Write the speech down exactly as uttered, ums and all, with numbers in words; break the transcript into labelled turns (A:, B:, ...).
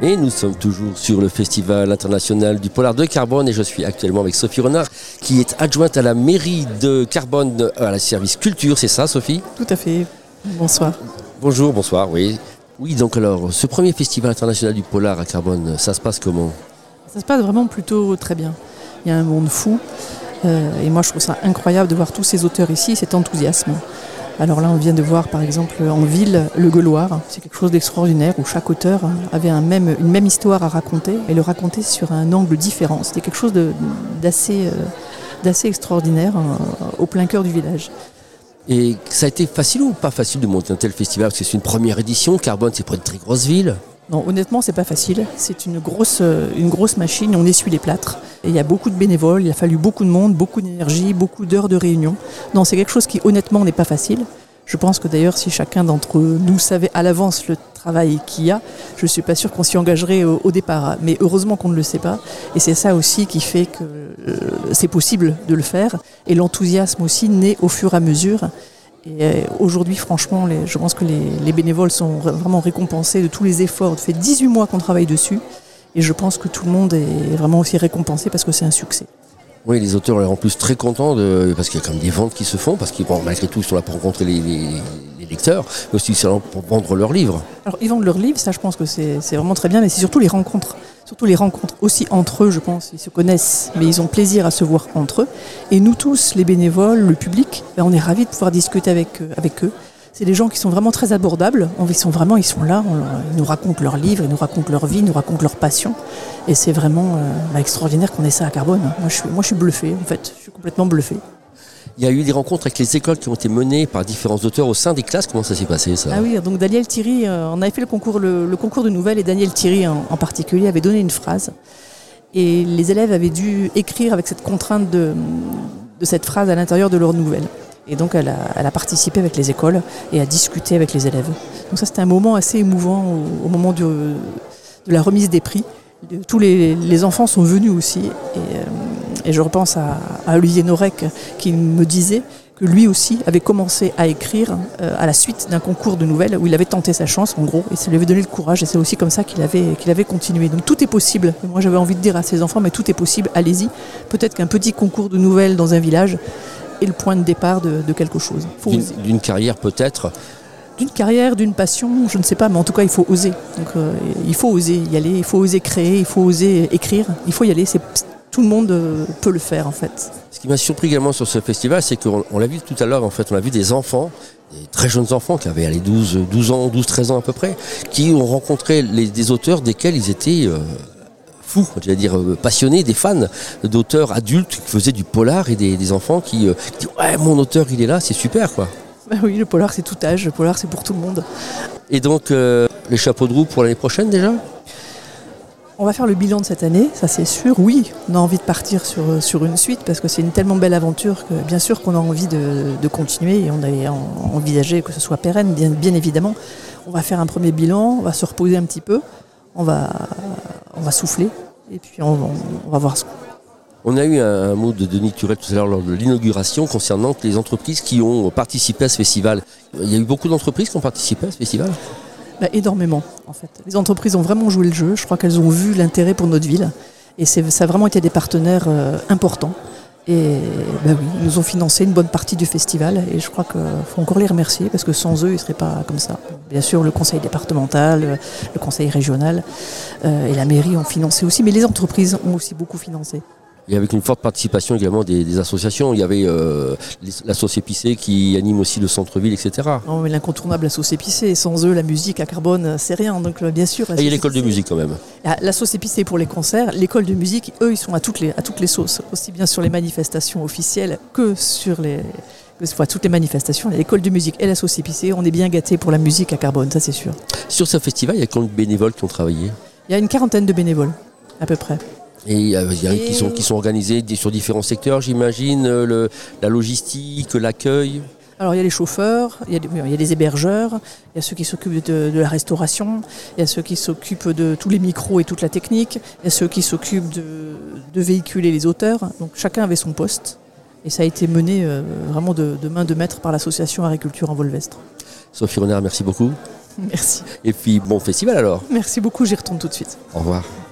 A: Et nous sommes toujours sur le Festival international du polar de Carbone et je suis actuellement avec Sophie Renard qui est adjointe à la mairie de Carbone à la service culture, c'est ça Sophie ?
B: Tout à fait, bonsoir.
A: Bonjour, bonsoir, oui. Oui, donc alors, ce premier Festival international du polar à Carbone, ça se passe comment ?
B: Ça se passe vraiment plutôt très bien. Il y a un monde fou euh, et moi je trouve ça incroyable de voir tous ces auteurs ici, cet enthousiasme. Alors là, on vient de voir, par exemple, en ville, Le Gueuloir. C'est quelque chose d'extraordinaire où chaque auteur avait un même, une même histoire à raconter et le raconter sur un angle différent. C'était quelque chose de, d'assez, euh, d'assez extraordinaire euh, au plein cœur du village.
A: Et ça a été facile ou pas facile de monter un tel festival ? Parce que c'est une première édition, Carbone, c'est pas une très grosse ville.
B: Non, honnêtement, c'est pas facile. C'est une grosse, une grosse machine. On essuie les plâtres. Et il y a beaucoup de bénévoles. Il a fallu beaucoup de monde, beaucoup d'énergie, beaucoup d'heures de réunion. Non, c'est quelque chose qui, honnêtement, n'est pas facile. Je pense que d'ailleurs, si chacun d'entre nous savait à l'avance le travail qu'il y a, je ne suis pas sûre qu'on s'y engagerait au, au départ. Mais heureusement qu'on ne le sait pas. Et c'est ça aussi qui fait que euh, c'est possible de le faire. Et l'enthousiasme aussi naît au fur et à mesure. Et aujourd'hui, franchement, les, je pense que les, les bénévoles sont vraiment récompensés de tous les efforts. Ça fait dix-huit mois qu'on travaille dessus et je pense que tout le monde est vraiment aussi récompensé parce que c'est un succès.
A: Oui, les auteurs sont en plus très contents de, parce qu'il y a quand même des ventes qui se font, parce qu'ils bon, malgré tout, ils sont là pour rencontrer les, les, les lecteurs, mais aussi pour vendre leurs livres.
B: Alors, ils vendent leurs livres, ça je pense que c'est, c'est vraiment très bien, mais c'est surtout les rencontres. Surtout les rencontres aussi entre eux, je pense. Ils se connaissent, mais ils ont plaisir à se voir entre eux. Et nous tous, les bénévoles, le public, ben on est ravis de pouvoir discuter avec, avec eux. C'est des gens qui sont vraiment très abordables. Ils sont vraiment, ils sont là, on, ils nous racontent leurs livres, ils nous racontent leur vie, ils nous racontent leur passion. Et c'est vraiment euh, bah, extraordinaire qu'on ait ça à Carbone. Moi je, suis, moi, je suis bluffée, en fait. Je suis complètement bluffée.
A: Il y a eu des rencontres avec les écoles qui ont été menées par différents auteurs au sein des classes. Comment ça s'est passé, ça ?
B: Ah oui, donc Daniel Thierry, euh, on avait fait le concours, le, le concours de nouvelles et Daniel Thierry en, en particulier avait donné une phrase. Et les élèves avaient dû écrire avec cette contrainte de, de cette phrase à l'intérieur de leur nouvelle. Et donc elle a, elle a participé avec les écoles et a discuté avec les élèves. Donc ça c'était un moment assez émouvant au, au moment du, de la remise des prix. Tous les, les enfants sont venus aussi. Et, euh, et je repense à, à Olivier Norek qui me disait que lui aussi avait commencé à écrire euh, à la suite d'un concours de nouvelles où il avait tenté sa chance en gros et ça lui avait donné le courage et c'est aussi comme ça qu'il avait, qu'il avait continué. Donc tout est possible. Et moi j'avais envie de dire à ses enfants mais tout est possible, allez-y. Peut-être qu'un petit concours de nouvelles dans un village est le point de départ de, de quelque chose. Faut
A: d'une,
B: oser.
A: D'une carrière peut-être ?
B: D'une carrière, d'une passion, je ne sais pas, mais en tout cas il faut oser. Donc euh, il faut oser y aller, il faut oser créer, il faut oser écrire, il faut y aller. C'est, tout le monde euh, peut le faire en fait.
A: Ce qui m'a surpris également sur ce festival, c'est qu'on on l'a vu tout à l'heure, en fait, on a vu des enfants, des très jeunes enfants qui avaient allez, douze, douze ans, douze, treize ans à peu près, qui ont rencontré les, des auteurs desquels ils étaient euh, fous, j'allais dire euh, passionnés, des fans d'auteurs adultes qui faisaient du polar et des, des enfants qui, euh, qui disent « Ouais, mon auteur, il est là, c'est super quoi !»
B: Ben oui, le polar c'est tout âge, le polar c'est pour tout le monde.
A: Et donc, euh, les chapeaux de roue pour l'année prochaine déjà ?
B: On va faire le bilan de cette année, ça c'est sûr. Oui, on a envie de partir sur, sur une suite parce que c'est une tellement belle aventure que bien sûr qu'on a envie de, de continuer et on a envisagé que ce soit pérenne, bien, bien évidemment. On va faire un premier bilan, on va se reposer un petit peu, on va, on va souffler et puis on, on, on va voir ce qu'on...
A: On a eu un, un mot de Denis Turel tout à l'heure lors de l'inauguration concernant les entreprises qui ont participé à ce festival. Il y a eu beaucoup d'entreprises qui ont participé à ce festival ?
B: Bah, énormément, en fait. Les entreprises ont vraiment joué le jeu. Je crois qu'elles ont vu l'intérêt pour notre ville. Et c'est, ça a vraiment été des partenaires euh, importants. Et bah oui, ils nous ont financé une bonne partie du festival. Et je crois qu'il faut encore les remercier parce que sans eux, ils ne seraient pas comme ça. Bien sûr, le conseil départemental, le conseil régional euh, et la mairie ont financé aussi. Mais les entreprises ont aussi beaucoup financé.
A: Il y avait une forte participation également des, des associations. Il y avait euh, l'asso Épicé qui anime aussi le centre-ville, et cetera.
B: Non, mais l'incontournable l'asso Épicé. Sans eux, la musique à Carbone, c'est rien. Donc bien sûr.
A: Et il y a l'école de musique quand même.
B: L'asso Épicé pour les concerts, l'école de musique, eux, ils sont à toutes les, à toutes les sauces. Aussi bien sur les manifestations officielles que sur les... Que ce soit toutes les manifestations, l'école de musique et l'asso Épicé, on est bien gâtés pour la musique à Carbone, ça c'est sûr.
A: Sur ce festival, il y a combien de bénévoles qui ont travaillé ?
B: Il y a une quarantaine de bénévoles, à peu près.
A: Et il y a, il y a et... qui, sont, qui sont organisés sur différents secteurs, j'imagine, le, la logistique, l'accueil.
B: Alors il y a les chauffeurs, il y a, des, il y a des hébergeurs, il y a ceux qui s'occupent de, de la restauration, il y a ceux qui s'occupent de tous les micros et toute la technique, il y a ceux qui s'occupent de, de véhiculer les auteurs. Donc chacun avait son poste et ça a été mené euh, vraiment de, de main de maître par l'association Agriculture en Volvestre.
A: Sophie Renard, merci beaucoup.
B: Merci.
A: Et puis bon festival alors.
B: Merci beaucoup, j'y retourne tout de suite.
A: Au revoir.